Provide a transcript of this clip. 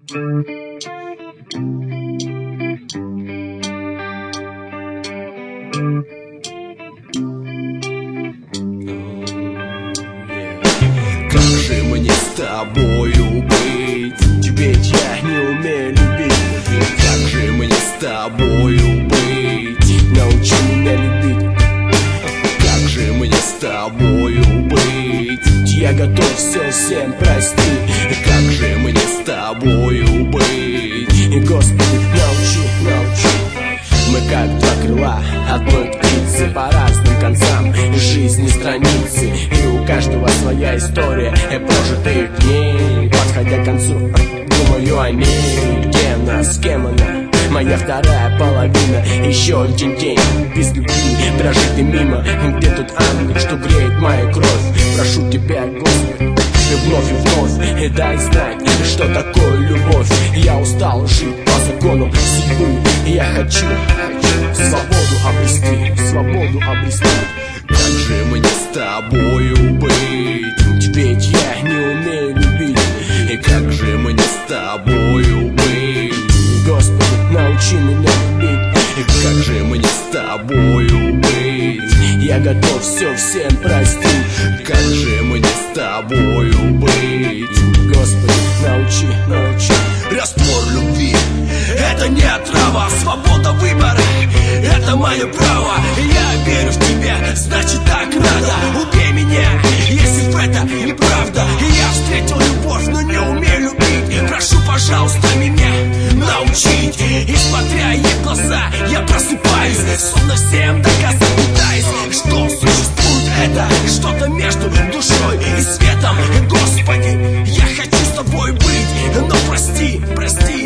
Как же мне с тобою быть? Ведь я не умею любить. Как же мне с тобою быть? Научи меня любить. Как же мне с тобою быть? Я готов все всем простить. Как же мне с тобою быть? Господи, научи, научи. Мы как два крыла одной птицы, по разным концам жизни страницы. И у каждого своя история прожитых дней. Подходя к концу, думаю о ней. Где она, с кем она? Моя вторая половина. Еще один день без любви, прожитый мимо. Где тот ангел, что греет мою кровь? Прошу тебя, Господи, вновь и вновь, и дай знать, что такое любовь. Я устал жить по закону судьбы. Я хочу свободу обрести, свободу обрести. Как же мне с тобою быть? Ведь я не умею любить. И как же мне с тобою быть? Господи, научи меня любить. И как же мне с тобою быть? Я готов все всем простить. Как же мне с тобою быть? Господи, научи, научи. Раствор любви — это не отрава, свобода выбора — это мое право. Я верю в тебя, значит так надо. Убей меня, если в это неправда. Я встретил любовь, но не умею любить. Прошу, пожалуйста, меня научить. И смотря ей в глаза, я просыпаюсь, словно всем доказать пытаюсь, что существует это что-то между душой и светом. Господи, я хочу с тобой быть, но прости, прости.